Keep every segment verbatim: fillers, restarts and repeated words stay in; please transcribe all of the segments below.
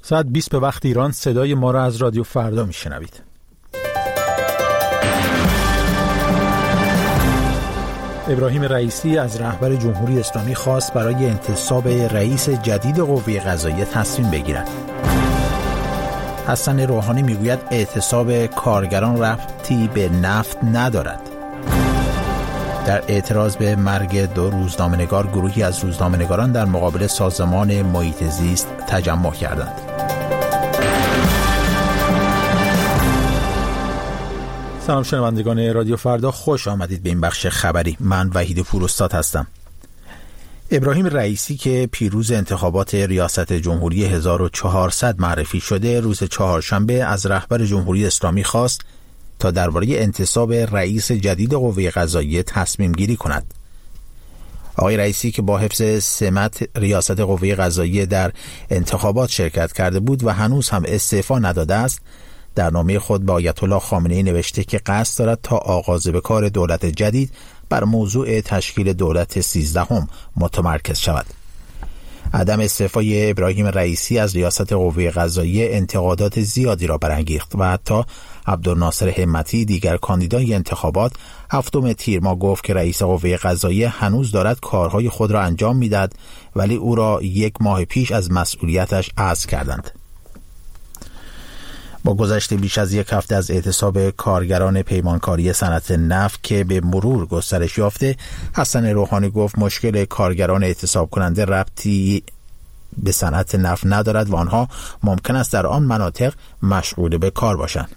ساعت بیست به وقت ایران. صدای ما را از رادیو فردا میشنوید. ابراهیم رئیسی از رهبر جمهوری اسلامی خواست برای انتصاب رئیس جدید قوه قضاییه تصمیم بگیرد. حسن روحانی میگوید اعتصاب کارگران ربطی به نفت ندارد. در اعتراض به مرگ دو روزنامه‌نگار، گروهی از روزنامه‌نگاران در مقابل سازمان محیط زیست تجمع کردند. سلام شنوندگان رادیو فردا، خوش آمدید به این بخش خبری. من وحید پوراستاد هستم. ابراهیم رئیسی که پیروز انتخابات ریاست جمهوری هزار و چهارصد معرفی شده، روز چهارشنبه از رهبر جمهوری اسلامی خواست تا درباره انتصاب رئیس جدید قوه قضاییه تصمیم گیری کند. آقای رئیسی که با حفظ سمت ریاست قوه قضاییه در انتخابات شرکت کرده بود و هنوز هم استعفا نداده است، در نامه خود به آیت الله خامنه‌ای نوشته که قصد دارد تا آغاز به کار دولت جدید بر موضوع تشکیل دولت سیزدهم متمرکز شود. عدم استعفای ابراهیم رئیسی از ریاست قوه قضاییه انتقادات زیادی را برانگیخت و حتی عبدالناصر همتی، دیگر کاندیدای انتخابات، هفتم تیر ماه گفت که رئیس قوه قضاییه هنوز دارد کارهای خود را انجام میدهد، ولی او را یک ماه پیش از مسئولیتش عزل کردند. با گذشت بیش از یک هفته از اعتصاب کارگران پیمانکاری صنعت نفت که به مرور گسترش یافته، حسن روحانی گفت مشکل کارگران اعتصاب کننده ربطی به صنعت نفت ندارد و آنها ممکن است در آن مناطق مشغول به کار باشند.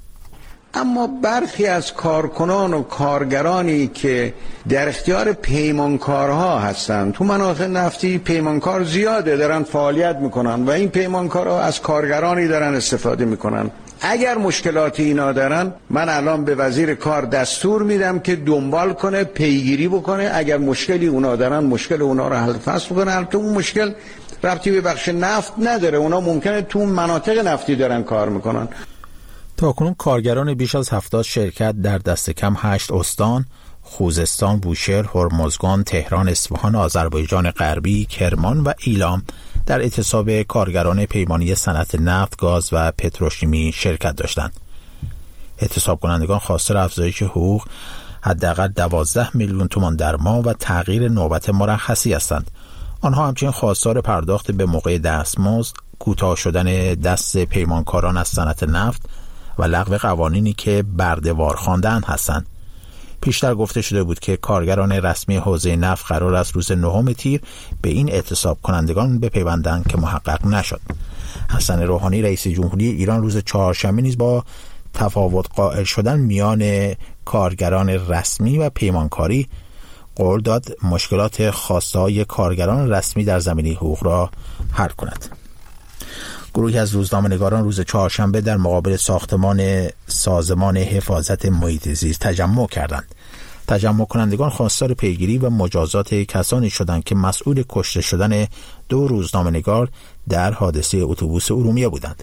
اما برخی از کارکنان و کارگرانی که در اختیار پیمانکارها هستند، تو مناطق نفتی پیمانکار زیاده دارن فعالیت میکنن و این پیمانکارها از کارگرانی دارن استفاده میکنن. اگر مشکلاتی اینا دارن، من الان به وزیر کار دستور میدم که دنبال کنه، پیگیری بکنه. اگر مشکلی اونا دارن، مشکل اونا رو حل فصل بکنه. البته اون مشکل ربطی به بخش نفت نداره، اونا ممکنه تو مناطق نفتی دارن کار میکنن. تاکنون کارگران بیش از هفتاد شرکت در دست کم هشت استان، خوزستان، بوشهر، هرمزگان، تهران، اصفهان، آذربایجان غربی، کرمان و ایلام در اعتصاب کارگران پیمانی صنعت نفت، گاز و پتروشیمی شرکت داشتند. اعتصاب کنندگان خواستار افزایش حقوق حداقل دوازده میلیون تومان در ماه و تغییر نوبت مرخصی هستند. آنها همچنین خواستار پرداخت به موقع دستمزد، کوتاه شدن دست پیمانکاران از صنعت نفت و لغو قوانینی که برده‌وار خواندند هستند. پیشتر گفته شده بود که کارگران رسمی حوزه نفت قرار است روز نهم تیر به این اعتصاب کنندگان بپیوندند که محقق نشد. حسن روحانی رئیس جمهوری ایران روز چهارشنبه نیز با تفاوت قائل شدن میان کارگران رسمی و پیمانکاری قول داد مشکلات خاصه‌های کارگران رسمی در زمینه حقوق را حل کند. گروهی از روزنامه‌نگاران روز چهارشنبه در مقابل ساختمان سازمان حفاظت محیط زیست تجمع کردند. تجمع کنندگان خواستار پیگیری و مجازات کسانی شدند که مسئول کشته شدن دو روزنامه‌نگار در حادثه اتوبوس ارومیه بودند.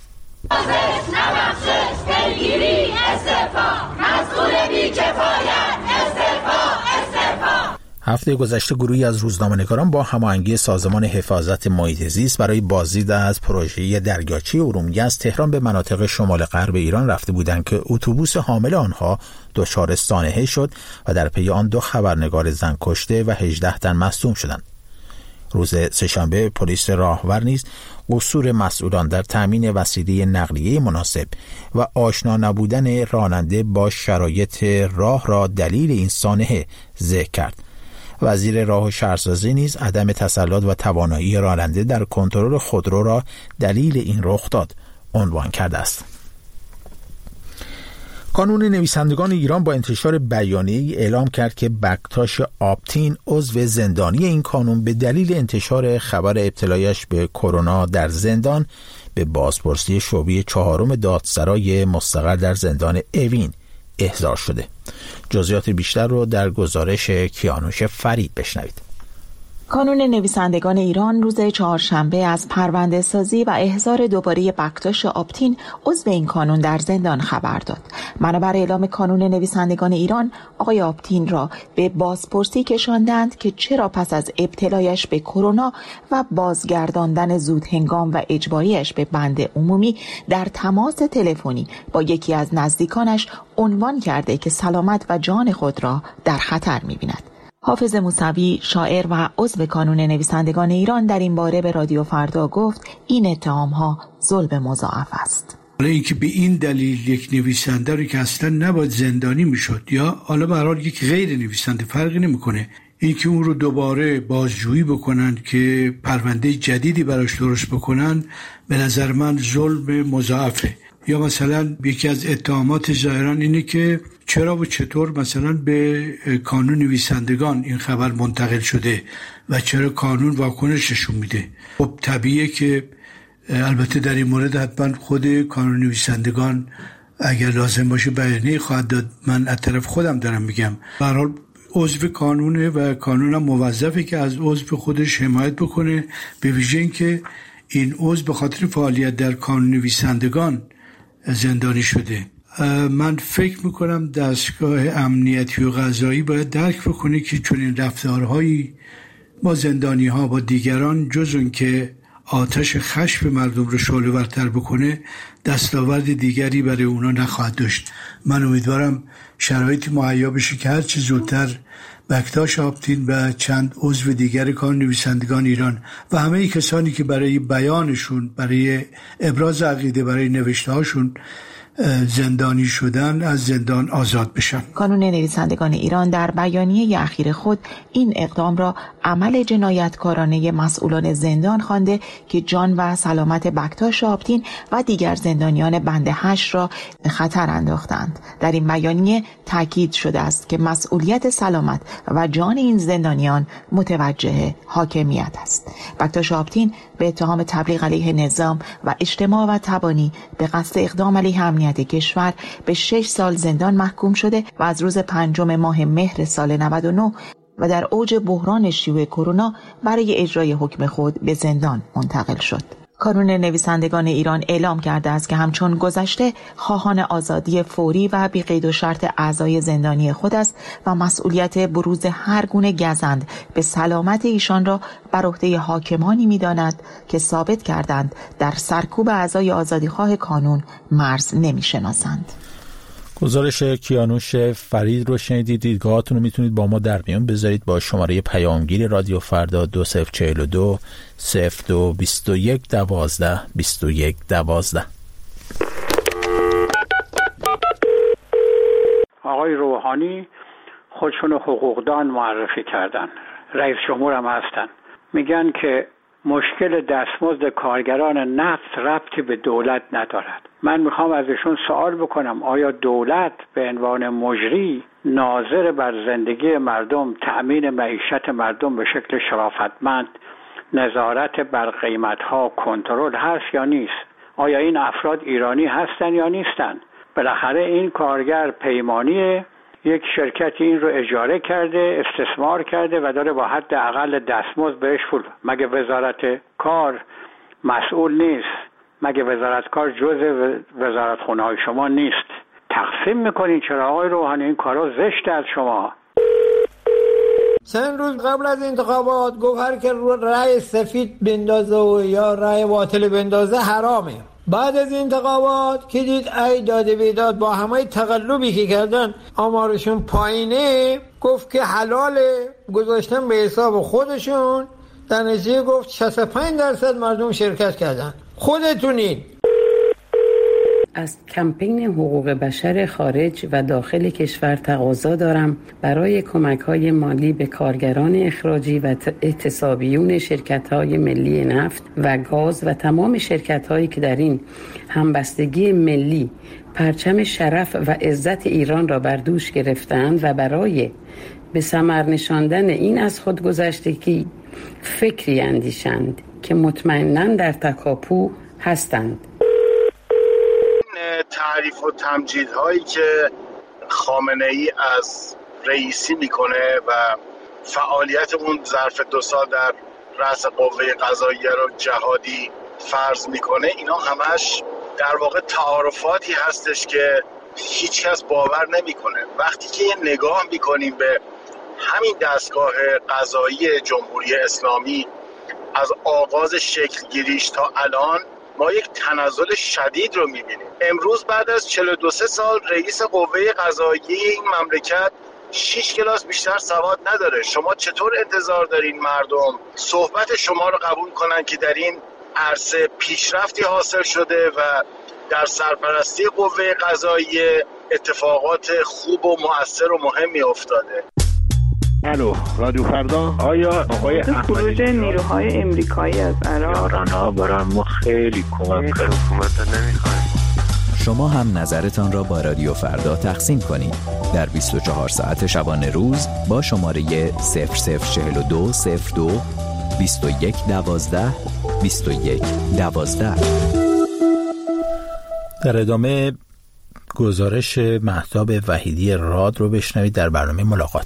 پیگیری، استعفا، مسئول بی‌کفایت، استعفا، استعفا. هفته گذشته گروهی از روزنامه‌نگاران با هماهنگی سازمان حفاظت محیط زیست برای بازدید از پروژه دریاچه ارومیه از تهران به مناطق شمال غرب ایران رفته بودند که اتوبوس حامل آنها دچار سانحه شد و در پی آن دو خبرنگار زن کشته و هجده تن مصدوم شدند. روز سه‌شنبه پلیس راهور نیز قصور مسئولان در تامین وسیله نقلیه مناسب و آشنا نبودن راننده با شرایط راه را دلیل این سانحه ذکر کرد. وزیر راه و شهرسازی نیز عدم تسلط و توانایی راننده در کنترل خودرو را دلیل این رخداد عنوان کرده است. کانون نویسندگان ایران با انتشار بیانیه‌ای اعلام کرد که بکتاش آپتین، عضو زندانی این کانون، به دلیل انتشار خبر ابتلایش به کرونا در زندان به بازپرسی شعبه چهارم دادسرای مستقر در زندان اوین احضار شده. جزئیات بیشتر رو در گزارش کیانوش فرید بشنوید. کانون نویسندگان ایران روز چهارشنبه از پرونده سازی و احضار دوباره بکتاش آپتین عضو این کانون در زندان خبر داد. منابع اعلام کانون نویسندگان ایران آقای آپتین را به بازپرسی کشاندند که چرا پس از ابتلایش به کرونا و بازگرداندن زود هنگام و اجباریش به بند عمومی در تماس تلفنی با یکی از نزدیکانش عنوان کرده که سلامت و جان خود را در خطر می‌بیند. حافظ موسوی، شاعر و عضو کانون نویسندگان ایران، در این باره به رادیو فردا گفت این اتهام‌ها ظلم مضاعف است. حالا اینکه به این دلیل یک نویسنده رو که اصلا نباید زندانی میشد یا حالا به هر حال یک غیر نویسنده فرقی نمیکنه، اینکه اون رو دوباره بازجویی بکنن که پرونده جدیدی براش درست بکنن، به نظر من ظلم مضاعفه. یا مثلا یکی از اتهامات ظاهران اینه که چرا و چطور مثلا به کانون نویسندگان این خبر منتقل شده و چرا کانون واکنششون میده. خب طبیعیه که البته در این مورد حتما خود کانون نویسندگان اگر لازم باشه بیانیه خواهد داد. من از طرف خودم دارم میگم به هر حال عضو کانونه و کانون هم موظفه که از عضو خودش حمایت بکنه، به ویژه اینکه این عضو به خاطر فعالیت در کانون نویسندگان زندانی شده. من فکر میکنم دستگاه امنیتی و قضایی باید درک بکنه که چنین رفتارهایی با زندانی ها با دیگران جز اون که آتش خشم مردم رو شعله ورتر بکنه دستاورد دیگری برای اونا نخواهد داشت. من امیدوارم شرایطی مهیا بشه که هرچی زودتر بکتاش آپتین و چند عضو دیگر کانون نویسندگان ایران و همه کسانی که برای بیانشون، برای ابراز عقیده، برای نوشته هاشون زندانی شدن از زندان آزاد بشن. کانون نویسندگان ایران در بیانیه اخیر خود این اقدام را عمل جنایتکارانه مسئولان زندان خوانده که جان و سلامت بکتاش آپتین و دیگر زندانیان بند هشت را به خطر انداختند. در این بیانیه تاکید شده است که مسئولیت سلامت و جان این زندانیان متوجه حاکمیت است. بکتاش آپتین به اتهام تبلیغ علیه نظام و اجتماع و تبانی به قصد اقدام علیه امنیت کشور به شش سال زندان محکوم شده و از روز پنجم ماه مهر سال نود و نه و در اوج بحران شیوع کرونا برای اجرای حکم خود به زندان منتقل شد. کانون نویسندگان ایران اعلام کرده است که همچون گذشته خواهان آزادی فوری و بی قید و شرط اعضای زندانی خود است و مسئولیت بروز هر گونه گزند به سلامت ایشان را بر عهده حاکمانی می‌داند که ثابت کردند در سرکوب اعضای آزادیخواه کانون مرز نمی‌شناسند. گزارش کیانوش فرید رو شنیدید. دیدگاهاتون رو میتونید با ما در میون بذارید با شماره پیامگیر رادیو فردا دو صفر چهل و دو صفر دو بیست و یک دوازده بیست و یک دوازده. آقای روحانی خودشون حقوقدان معرفی کردن، رئیس جمهور هم هستن، میگن که مشکل دستمزد کارگران نفت ربطی به دولت ندارد. من میخوام از ایشون سوال بکنم آیا دولت به عنوان مجری ناظر بر زندگی مردم، تأمین معیشت مردم به شکل شرافتمند، نظارت بر قیمتها، کنترل هست یا نیست؟ آیا این افراد ایرانی هستن یا نیستن؟ بالاخره این کارگر پیمانیه، یک شرکتی این رو اجاره کرده، استثمار کرده و داره با حد اقل دستمزد بهش پول. مگه وزارت کار مسئول نیست؟ مگه وزارت کار جزء وزارت خونه های شما نیست؟ تقسیم میکنین چرا آقای روحانی؟ این کارا زشت از شما. چند روز قبل از انتخابات گفت هر که رأی سفید بندازه و یا رأی باطل بندازه حرامه. بعد از انتخابات که دید ای داده بیداد با همه تقلبی که کردن آمارشون پایینه، گفت که حلاله، گذاشتن به حساب خودشون. در نتیجه گفت شصت و پنج درصد مردم شرکت کردن. خودتونین. از کمپین حقوق بشر خارج و داخل کشور تقاضا دارم برای کمک‌های مالی به کارگران اخراجی و احتسابیون شرکت‌های ملی نفت و گاز و تمام شرکت‌هایی که در این همبستگی ملی پرچم شرف و عزت ایران را بر دوش گرفتند و برای به ثمر نشاندن این از خودگذشتگی فکری اندیشند که مطمئناً در تکاپو هستند. تعریف و تمجیدهایی که خامنه‌ای از رئیسی میکنه و فعالیتمون ظرف دو سال در رأس قوه قضاییه رو جهادی فرض میکنه، اینا همش در واقع تعارفاتی هستش که هیچ کس باور نمیکنه. وقتی که یه نگاه میکنیم به همین دستگاه قضایی جمهوری اسلامی از آغاز شکل گیریش تا الان، ما یک تنزل شدید رو میبینیم. امروز بعد از چهل و دو سال رئیس قوه قضاییه این مملکت شش کلاس بیشتر سواد نداره. شما چطور انتظار دارین مردم صحبت شما رو قبول کنن که در این عرصه پیشرفتی حاصل شده و در سرپرستی قوه قضاییه اتفاقات خوب و مؤثر و مهمی افتاده؟ الو، رادیو فردا. آیا آقای خروج نیروهای امریکایی از عراق یارانها برای ما خیلی کمک کرد. حکومت نمیخوایم. شما هم نظرتان را با رادیو فردا تقسیم کنید در بیست و چهار ساعت شبانه روز با شماره صفر صفر چهل و دو صفر دو بیست و یک دوازده بیست و یک دوازده. در ادامه گزارش مهتاب وحیدی راد رو بشنوید در برنامه ملاقات.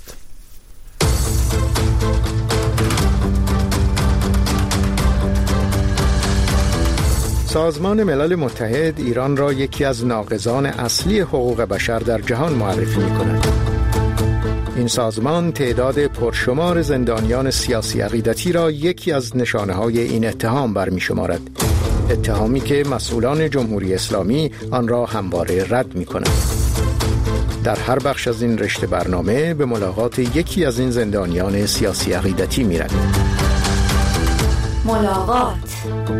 سازمان ملل متحد ایران را یکی از ناقضان اصلی حقوق بشر در جهان معرفی می‌کند. این سازمان تعداد پرشمار زندانیان سیاسی عقیدتی را یکی از نشانه‌های این اتهام برمی‌شمارد. اتهامی که مسئولان جمهوری اسلامی آن را همواره رد می‌کنند. در هر بخش از این رشته برنامه به ملاقات یکی از این زندانیان سیاسی عقیدتی می‌رویم. ملاقات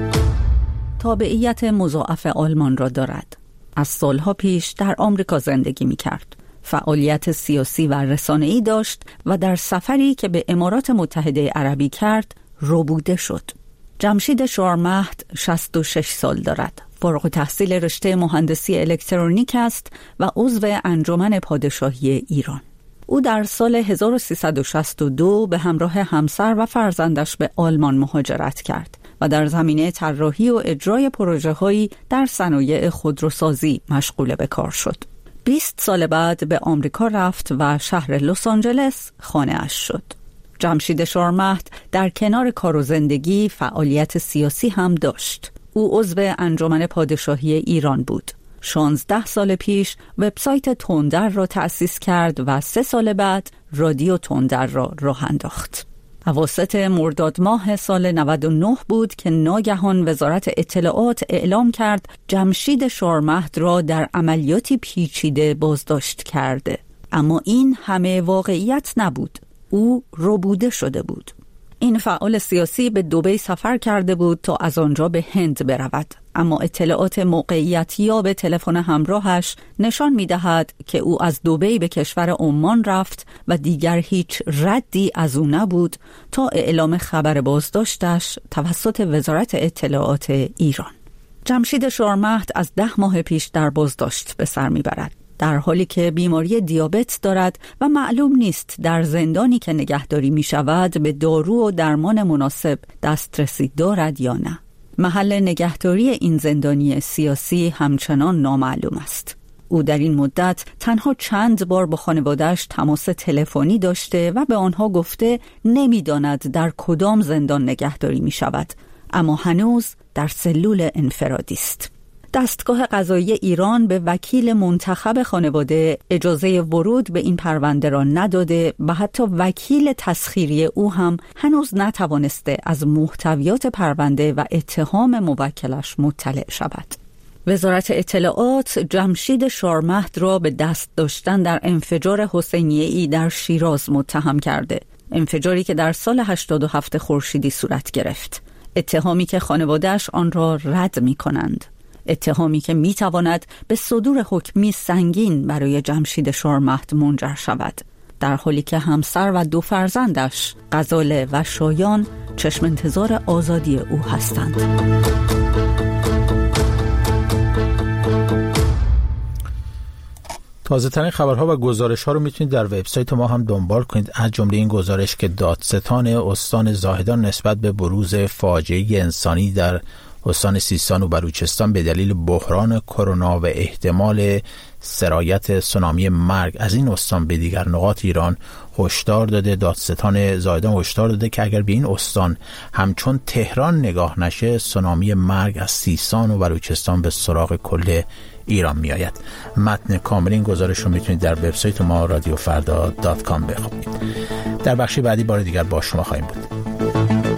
تابعیت مضاعف آلمان را دارد. از سالها پیش در آمریکا زندگی می‌کرد. فعالیت سیاسی و رسانه‌ای داشت و در سفری که به امارات متحده عربی کرد ربوده شد. جمشید شورمهد شصت و شش سال دارد. فارغ التحصیل رشته مهندسی الکترونیک است و عضو انجمن پادشاهی ایران. او در سال هزار و سیصد و شصت و دو به همراه همسر و فرزندش به آلمان مهاجرت کرد و در زمینه طراحی و اجرای پروژه‌هایی در صنایع خودروسازی مشغول به کار شد. بیست سال بعد به آمریکا رفت و شهر لس آنجلس خانه‌اش شد. جمشید شورمهد در کنار کار و زندگی فعالیت سیاسی هم داشت. او عضو انجمن پادشاهی ایران بود. شانزده سال پیش وبسایت تندر را تأسیس کرد و سه سال بعد رادیو تندر را راه انداخت. اواسط مرداد ماه سال نود و نه بود که ناگهان وزارت اطلاعات اعلام کرد جمشید شورمهد را در عملیاتی پیچیده بازداشت کرده. اما این همه واقعیت نبود. او ربوده شده بود. این فعال سیاسی به دبی سفر کرده بود تا از آنجا به هند برود، اما اطلاعات موقعیت یاب تلفن همراهش نشان می‌دهد که او از دبی به کشور عمان رفت و دیگر هیچ ردی از او نبود تا اعلام خبر بازداشتش توسط وزارت اطلاعات ایران. جمشید شورمهد از ده ماه پیش در بازداشت به سر می‌برد، در حالی که بیماری دیابت دارد و معلوم نیست در زندانی که نگهداری می شود به دارو و درمان مناسب دسترسی دارد یا نه. محل نگهداری این زندانی سیاسی همچنان نامعلوم است. او در این مدت تنها چند بار با خانواده‌اش تماس تلفنی داشته و به آنها گفته نمی‌داند در کدام زندان نگهداری می شود، اما هنوز در سلول انفرادی است. دستگاه قضایی ایران به وکیل منتخب خانواده اجازه ورود به این پرونده را نداده و حتی وکیل تسخیری او هم هنوز نتوانسته از محتویات پرونده و اتهام موکلش مطلع شود. وزارت اطلاعات جمشید شورمهد را به دست داشتن در انفجار حسینیه‌ای در شیراز متهم کرده. انفجاری که در سال هشتاد و هفت خورشیدی صورت گرفت. اتهامی که خانواده‌اش آن را رد می‌کنند. اتهامی که میتواند به صدور حکمی سنگین برای جمشید شورمهد منجر شود، در حالی که همسر و دو فرزندش غزاله و شایان چشم انتظار آزادی او هستند. تازه ترین خبرها و گزارش ها رو میتونید در وبسایت ما هم دنبال کنید، از جمله این گزارش که دادستان استان زاهدان نسبت به بروز فاجعه انسانی در استان سیستان و بلوچستان به دلیل بحران کرونا و احتمال سرایت سونامی مرگ از این استان به دیگر نقاط ایران هشدار داده. دادستان زایدان هشدار داده که اگر به این استان همچون تهران نگاه نشه، سونامی مرگ از سیستان و بلوچستان به سراغ کل ایران می آید. متن کامل این گزارش رو میتونید در وبسایت ما رادیو فردا دات کام بخونید. در بخش بعدی بار دیگر با شما خواهیم بود.